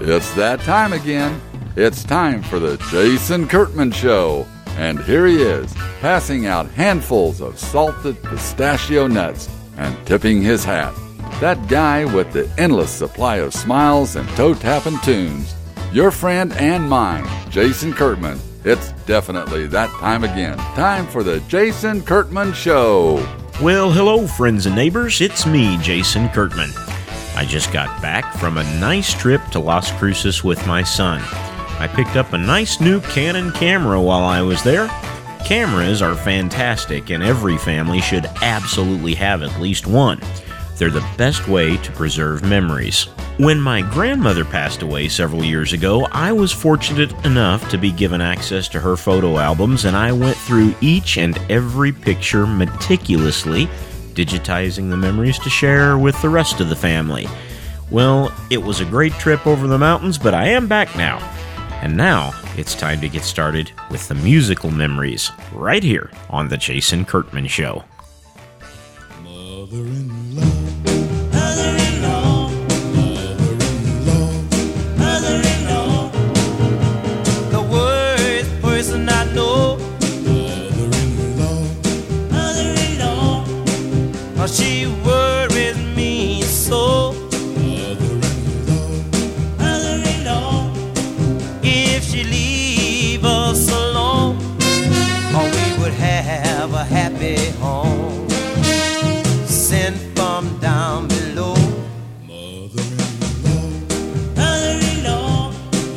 It's that time again. It's time for the Jason Kurtman Show. And here he is, passing out handfuls of salted pistachio nuts and tipping his hat. That guy with the endless supply of smiles and toe-tapping tunes. Your friend and mine, Jason Kurtman. It's definitely that time again. Time for the Jason Kurtman Show. Well, hello, friends and neighbors. It's me, Jason Kurtman. I just got back from a nice trip to Las Cruces with my son. I picked up a nice new Canon camera while I was there. Cameras are fantastic, and every family should absolutely have at least one. They're the best way to preserve memories. When my grandmother passed away several years ago, I was fortunate enough to be given access to her photo albums, and I went through each and every picture meticulously, digitizing the memories to share with the rest of the family. Well, it was a great trip over the mountains, but I am back now. And now, it's time to get started with the musical memories, right here on The Jason Kurtman Show. Mother-in-law, mother-in-law, mother-in-law, mother-in-law, the worst person I know. Mother-in-law, mother-in-law, oh, she worries me so. Mother-in-law, mother-in-law, if she leave us alone, oh, we would have a happy home. Sent from down below. Mother-in-law, mother-in-law,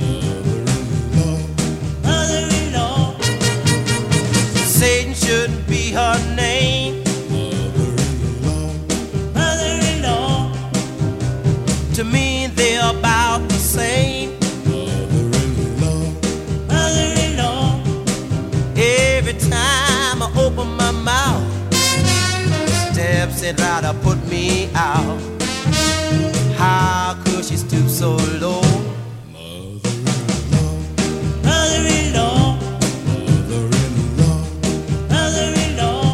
mother-in-law, mother-in-law, Satan shouldn't be her name. Mother-in-law, mother-in-law, to me they're about the same. Mother-in-law, mother-in-law, every time I open my mouth, steps and try to put me out. How could she stoop so low? Mother-in-law, mother-in-law, mother-in-law,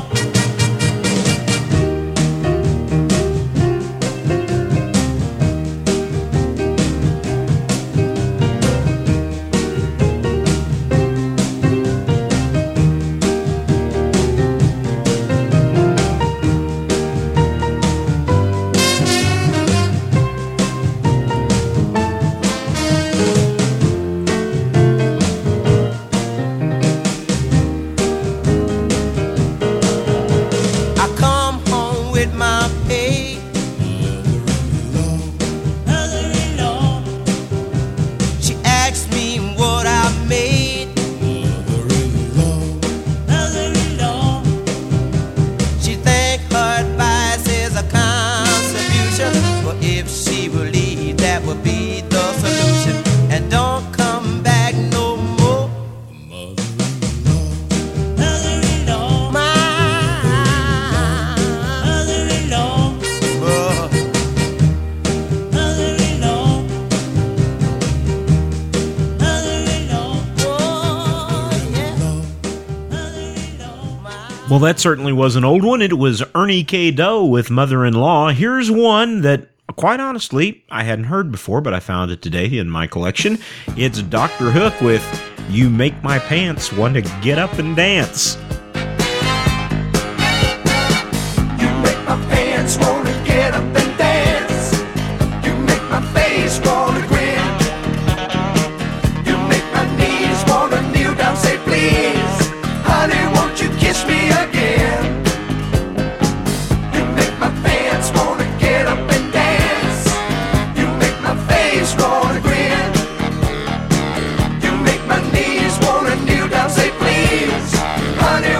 Well, that certainly was an old one. It was Ernie K. Doe with Mother-in-Law. Here's one that, quite honestly, I hadn't heard before, but I found it today in my collection. It's Dr. Hook with You Make My Pants Want to Get Up and Dance. You make my pants want to get up and dance. You make my face want to grin. You make my knees want to kneel down, say please. Honey, won't you kiss me again? You make my pants want to get up and dance. You make my face want to grin. You make my knees want to kneel down, say please. Honey,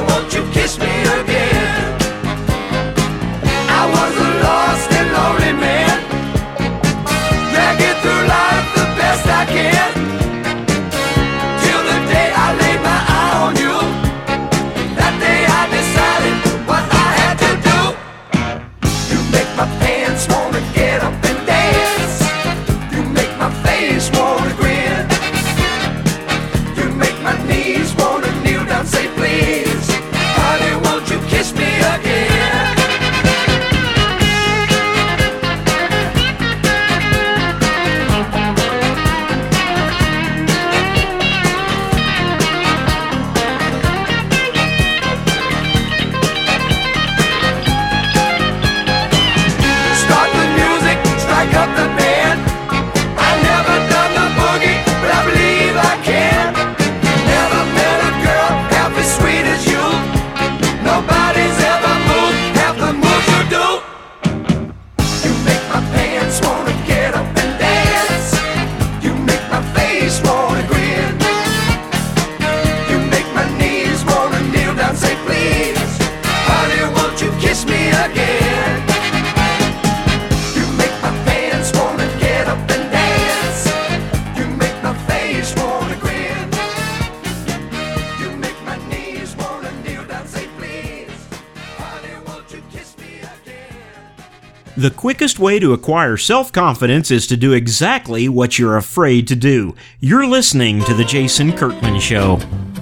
pants wanna get up and dance. You make my face wanna grin. You make my knees wanna kneel down, say please, honey, won't you kiss me again? You make my pants wanna get up and dance. You make my face wanna grin. You make my knees wanna kneel down, say please, honey, won't you kiss me again? The quickest way to acquire self-confidence is to do exactly what you're afraid to do. You're listening to The Jason Kirkman Show.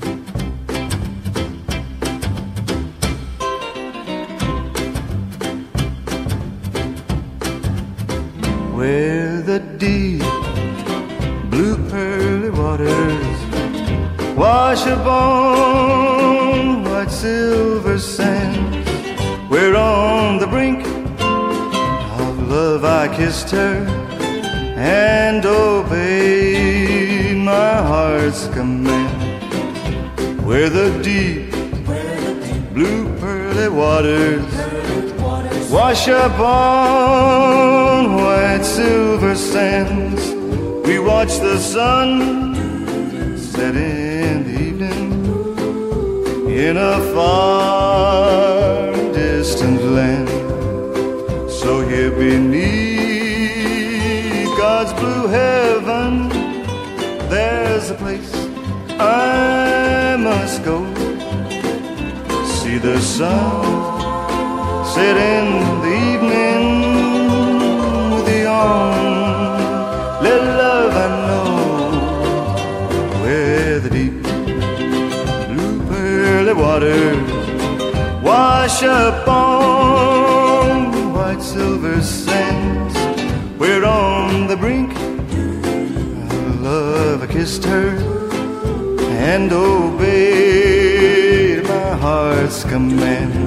Where the deep blue pearly waters wash upon white silver sands, where on the brink of love I kissed her and obeyed my heart's command. Where the deep blue pearly waters wash upon white silver sands, we watch the sun set in the evening in a far distant land. So here beneath God's blue heaven, there's a place I must go. See the sun set in the evening with the only love I know, where the deep blue pearly waters wash upon white silver sands, where on the brink of love I kissed her and obeyed my heart's command.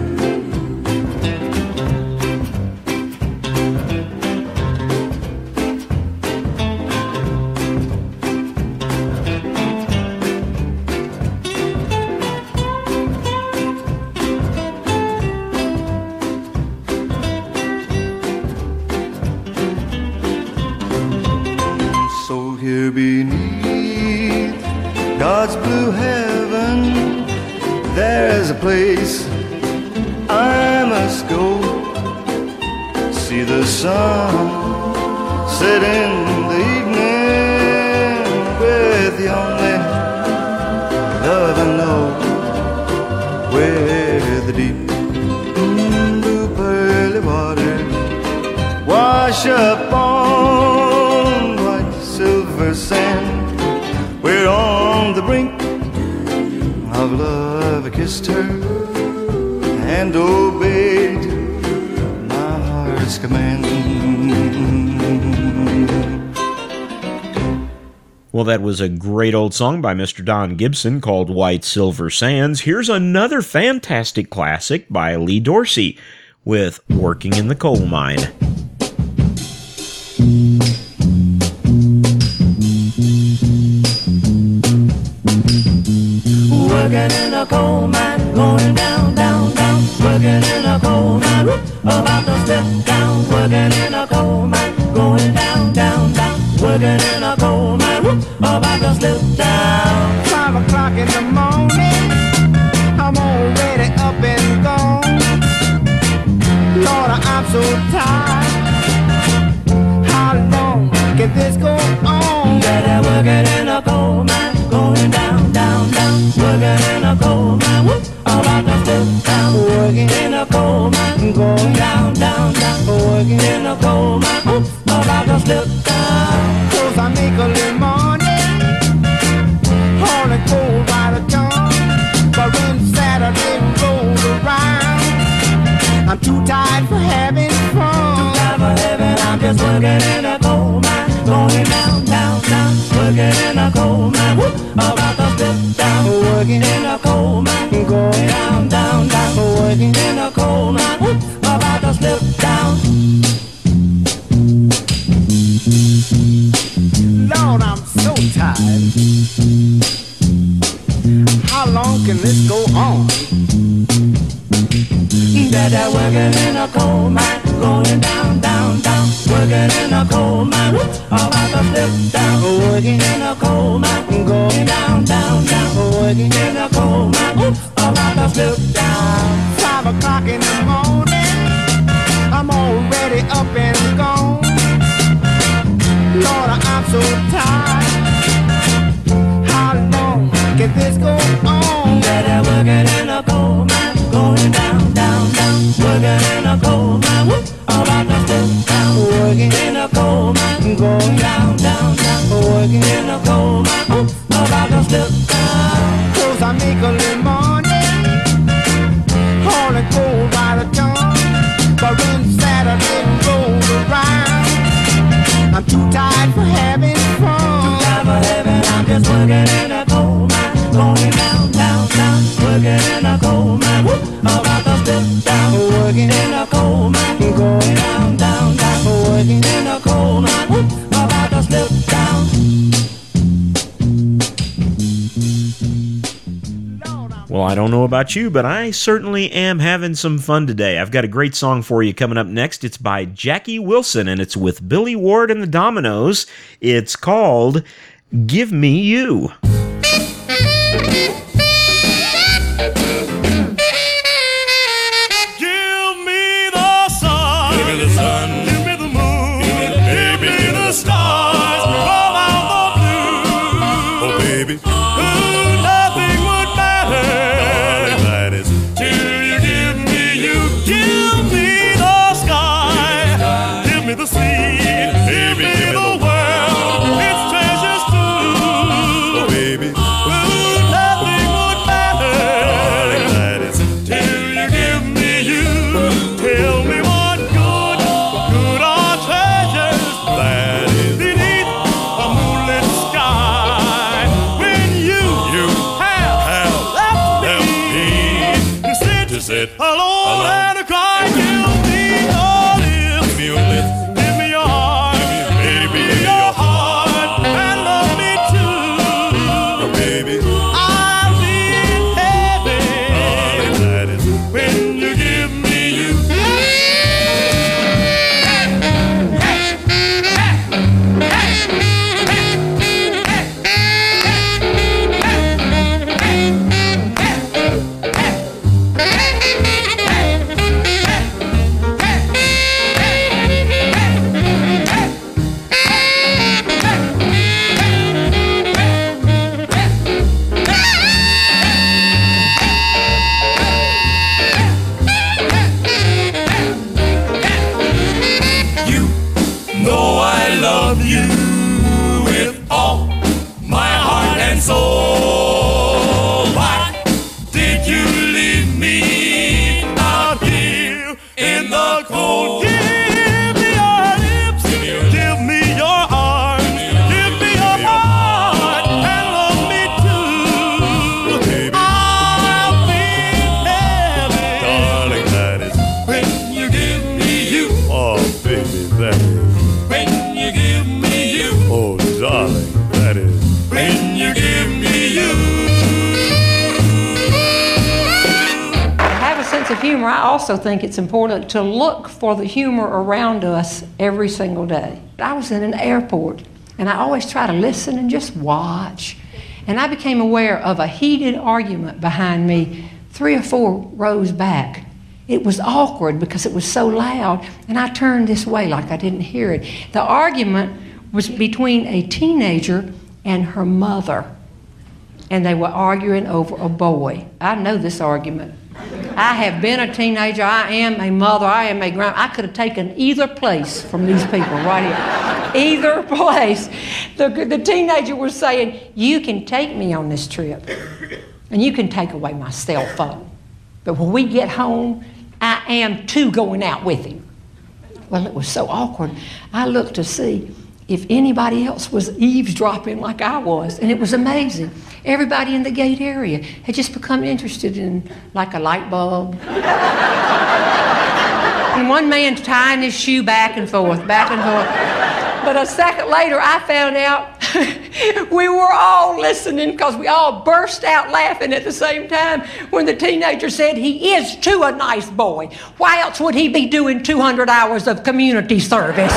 Here beneath God's blue heaven, there's a place I must go. See the sun set in the evening with the only love I know, where the deep blue pearly waters wash upon white silver sand, where on the brink of love I kissed her and obeyed my heart's command. Well, that was a great old song by Mr. Don Gibson called White Silver Sands. Here's another fantastic classic by Lee Dorsey with Working in the Coal Mine. Working in a coal mine, going down, down, down. Working in a coal mine, whoop, about to step down. Working in a coal mine, going down, down, down. Working in a coal mine, whoop, about to slip down. 5 o'clock in the morning, I'm already up and gone. Lord, I'm so tired. How long can this go on? Better working in a coal mine, going down, down, down. Working in a coal mine, whoop, about to slip down. Working In a coal mine, going down, down, down. Working In a coal mine, whoop, about to slip down. 'cause I make a little money on a coal by the ton. But when Saturday rolls around, I'm too tired for having fun. Time for heaven, I'm just working in a coal mine, going down, down, down. Working in a coal mine, whoop, about to slip down. Working In a coal mine, going down, down, down. Working In a coal mine, whoop, about to slip down. Lord, I'm so tired. How long can this go on? Better working in a coal mine, going down, down, down. Working in a so tired. How long can this go on? Better working in a coal mine, going down, down, down. Working in a coal mine, whoop, about to step down. Working In a coal mine, going down, down, down. working In a coal mine, whoop, about to step down. cause I make a little money, hauling coal by the ton. But when Saturday rolls around, I'm too tired for having fun. Time for heaven, I'm just working in a coal mine, going down, down, down. Working in a coal mine, whoop, about to step down. Working In a coal mine, going down, down, down. working In a coal mine, whoop, about to step down. Well, I don't know about you, but I certainly am having some fun today. I've got a great song for you coming up next. It's by Jackie Wilson, and it's with Billy Ward and the Dominoes. It's called Give Me You. Give me the sun. Give me the sun. Give me the moon. Give me the stars. All out the blue. Oh, baby. Ooh, nothing would matter. That is till you give me you. Give me the sky. Give me the sea. Give me the world. Its treasures too. Oh, baby. Ooh, nothing would matter. That is till you give me you. Tell me what good are treasures that is beneath a moonlit sky. When you have left me to sit alone and cry. Give me your lips, give me your lips, give me your heart, baby, your heart, and love me too, baby. I'll be in heaven. That is when you give me you. You know I love you with all my heart and soul. Why did you leave me out here in the cold? Give me your lips, give me your arms, give me your heart, and love me too. I'll be in heaven, darling. That is when you give me you. Oh, baby, that is when you give me you. Oh, darling, that is when you give me you. Have a sense of humor. I also think it's important to look for the humor around us every single day. I was in an airport, and I always try to listen and just watch. And I became aware of a heated argument behind me 3 or 4 rows back. It was awkward because it was so loud, and I turned this way like I didn't hear it. The argument was between a teenager and her mother, and they were arguing over a boy. I know this argument. I have been a teenager. I am a mother. I am a grandma. I could have taken either place from these people right here. Either place. The teenager was saying, you can take me on this trip, and you can take away my cell phone. But when we get home, I am too going out with him. Well, it was so awkward. I looked to see if anybody else was eavesdropping like I was, and it was amazing. Everybody in the gate area had just become interested in like a light bulb. And one man tying his shoe back and forth, back and forth. But a second later, I found out we were all listening because we all burst out laughing at the same time when the teenager said, he is too a nice boy. Why else would he be doing 200 hours of community service?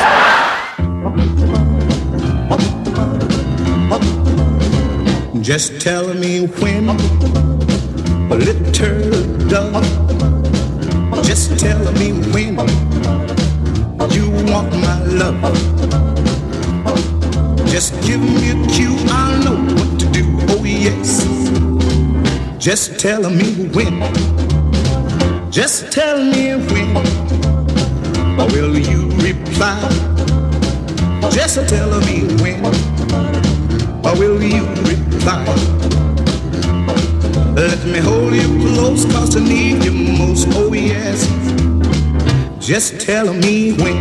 Just tell me when, a little dove. Just tell me when you want my love. Just give me a cue, I'll know what to do. Oh yes. Just tell me when. Just tell me when. Or will you reply? Just tell me when. Or will you reply? Let me hold you close, 'cause I need you most. Oh yes. Just tell me when.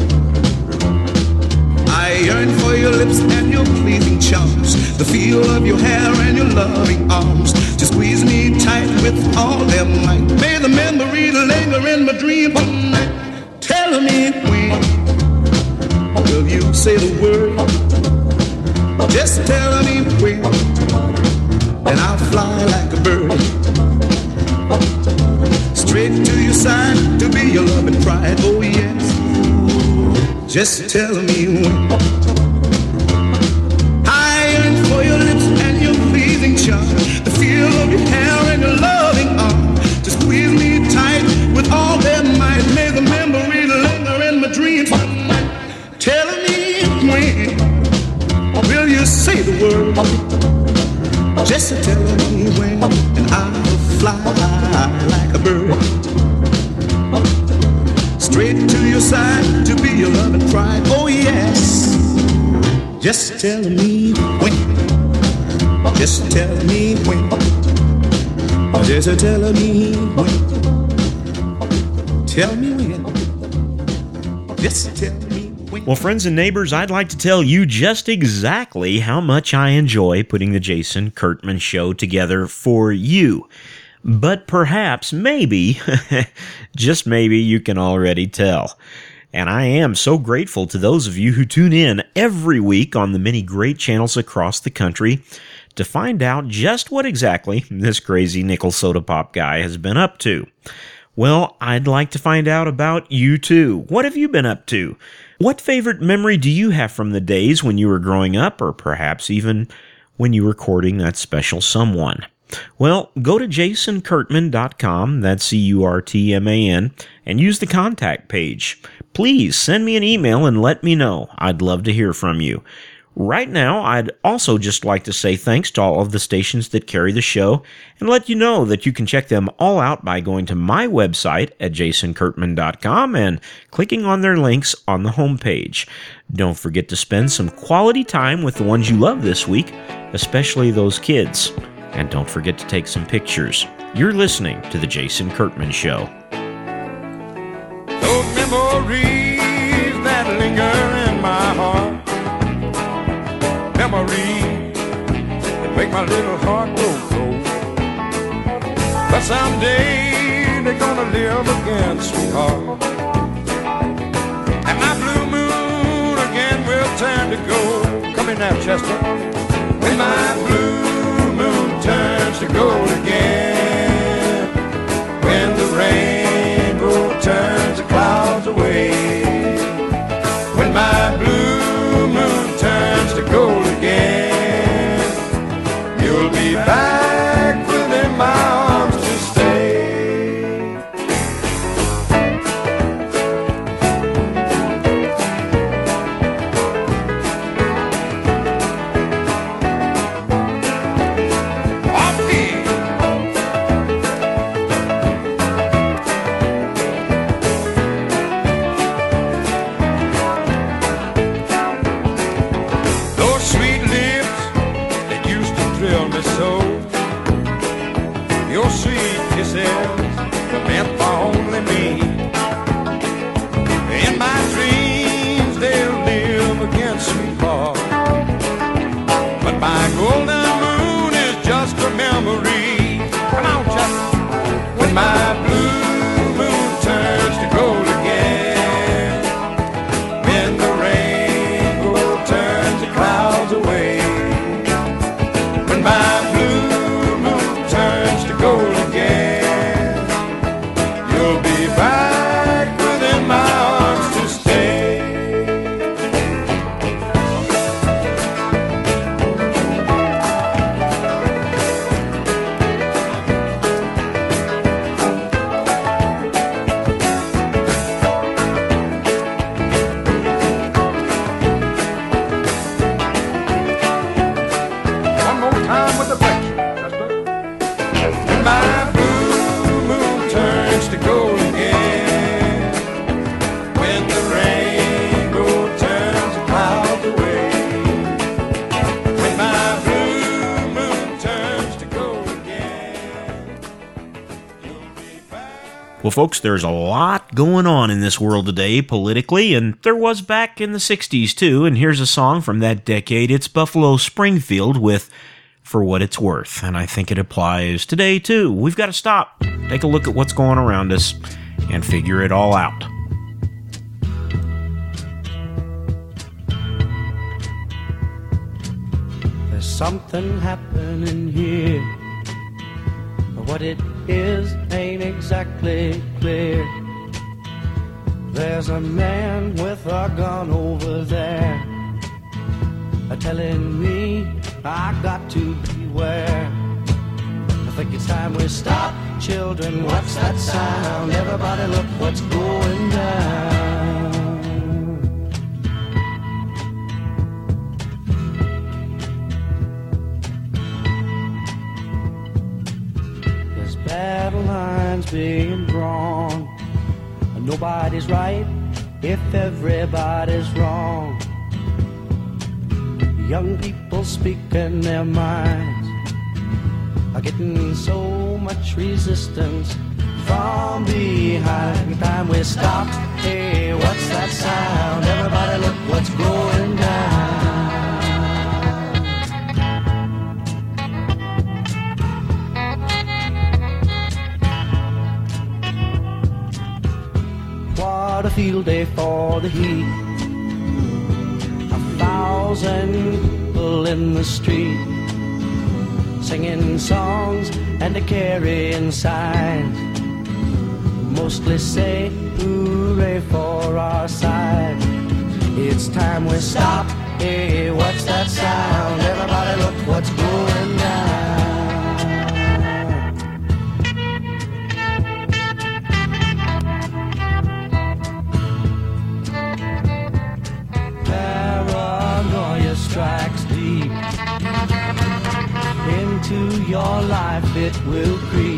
I yearn for your lips and your pleasing charms, the feel of your hair and your loving arms. Just squeeze me tight with all their might. May the memory linger in my dream tonight. Tell me when. Will you say the word? Just tell me when, and I'll fly like a bird, straight to your side to be your loving pride. Oh yes. Just tell me when. I yearn for your lips and your pleasing charm, the feel of your hair and your loving arm. Just squeeze me tight with all their might. May the memory linger in my dreams tonight. Tell me when. Will you say the word? Just tell me when, and I'll fly like a bird, straight to your side to be your loving pride. Oh yes. Just tell me when. Just tell me when. Just tell me when. Tell me when. Just tell me. Well, friends and neighbors, I'd like to tell you just exactly how much I enjoy putting the Jason Kurtman Show together for you. But perhaps, maybe, just maybe, you can already tell. And I am so grateful to those of you who tune in every week on the many great channels across the country to find out just what exactly this crazy nickel soda pop guy has been up to. Well, I'd like to find out about you too. What have you been up to? What favorite memory do you have from the days when you were growing up, or perhaps even when you were courting that special someone? Well, go to JasonKurtman.com, that's CURTMAN, and use the contact page. Please send me an email and let me know. I'd love to hear from you. Right now, I'd also just like to say thanks to all of the stations that carry the show and let you know that you can check them all out by going to my website at JasonKurtman.com and clicking on their links on the homepage. Don't forget to spend some quality time with the ones you love this week, especially those kids. And don't forget to take some pictures. You're listening to The Jason Kurtman Show. Those memories that linger in my heart, memories that make my little heart go cold. But someday they're gonna live again, sweetheart, and my blue moon again will turn to gold. Come in now, Chester. When my blue moon turns to gold again, when the rainbow turns the clouds away, when my blue moon turns to gold again, you'll be back within my arms to stay. Well, folks, there's a lot going on in this world today politically, and there was back in the 60s, too. And here's a song from that decade. It's Buffalo Springfield with For What It's Worth, and I think it applies today, too. We've got to stop, take a look at what's going around us, and figure it all out. There's something happening here. What it is ain't exactly clear. There's a man with a gun over there, telling me I got to beware. I think it's time we stop. Children, what's that sound? Everybody look what's going down. Battle lines being drawn. Nobody's right if everybody's wrong. Young people speaking their minds are getting so much resistance from behind. Time we stop. Hey, what's that sound? Everybody look what's going down. What a field day for the heat. 1,000 people in the street, singing songs and carrying signs. Mostly say hooray for our side. It's time we stop. Hey, what's that sound? Everybody look what's going down. Strikes deep into your life, it will creep.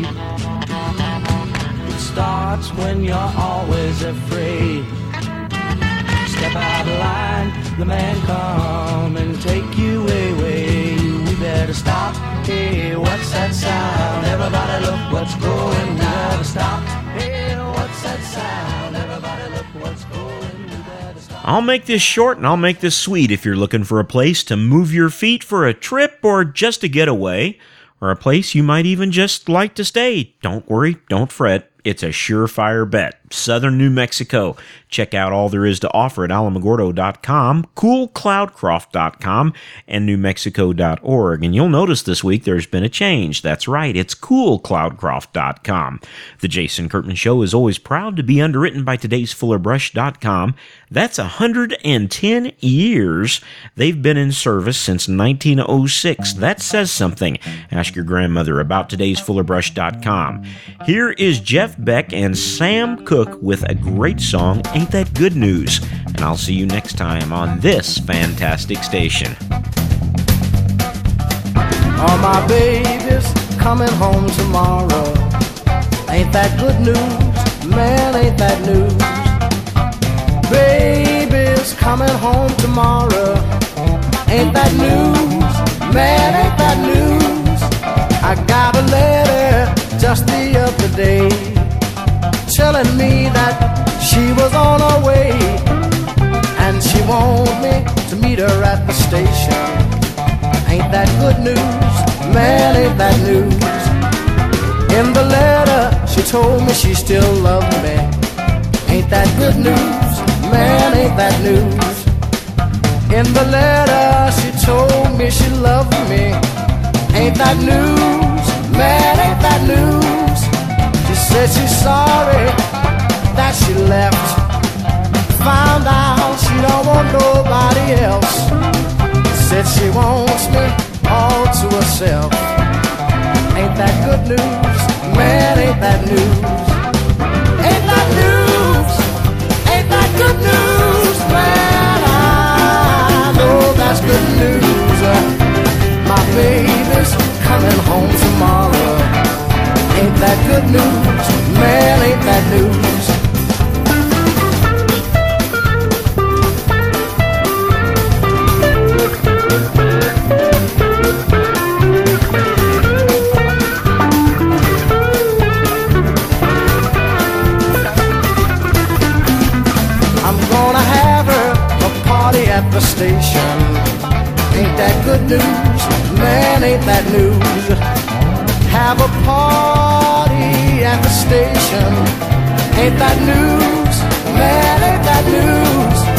It starts when you're always afraid. Step out of line, the man come and take you away. We better stop. Hey, what's that sound? Everybody look what's going down. We better stop. Hey, what's that sound? Everybody look what's going down. I'll make this short and I'll make this sweet if you're looking for a place to move your feet for a trip or just a getaway, or a place you might even just like to stay. Don't worry, don't fret. It's a surefire bet. Southern New Mexico. Check out all there is to offer at alamogordo.com, coolcloudcroft.com, and newmexico.org. And you'll notice this week there's been a change. That's right, it's coolcloudcroft.com. The Jason Kurtman Show is always proud to be underwritten by todaysfullerbrush.com. That's 110 years. They've been in service since 1906. That says something. Ask your grandmother about todaysfullerbrush.com. Here is Jeff Beck and Sam Cooke with a great song, Ain't That Good News? And I'll see you next time on this fantastic station. All my babies coming home tomorrow. Ain't that good news? Man, ain't that news? Babies coming home tomorrow. Ain't that news? Man, ain't that news? I got a letter just the other day telling me that she was on her way, and she wanted me to meet her at the station. Ain't that good news? Man, ain't that news? In the letter she told me she still loved me. Ain't that good news? Man, ain't that news? In the letter she told me she loved me. Ain't that news? Man, ain't that news? She said she's sorry that she left. Found out she don't want nobody else. Said she wants me all to herself. Ain't that good news? Man, ain't that news? Ain't that news? Ain't that good news? Man, I know that's good news. My baby's coming home tomorrow. Ain't that good news? Man, ain't that news? station. Ain't that good news? Man, ain't that news? Have a party at the station. Ain't that news? Man, ain't that news?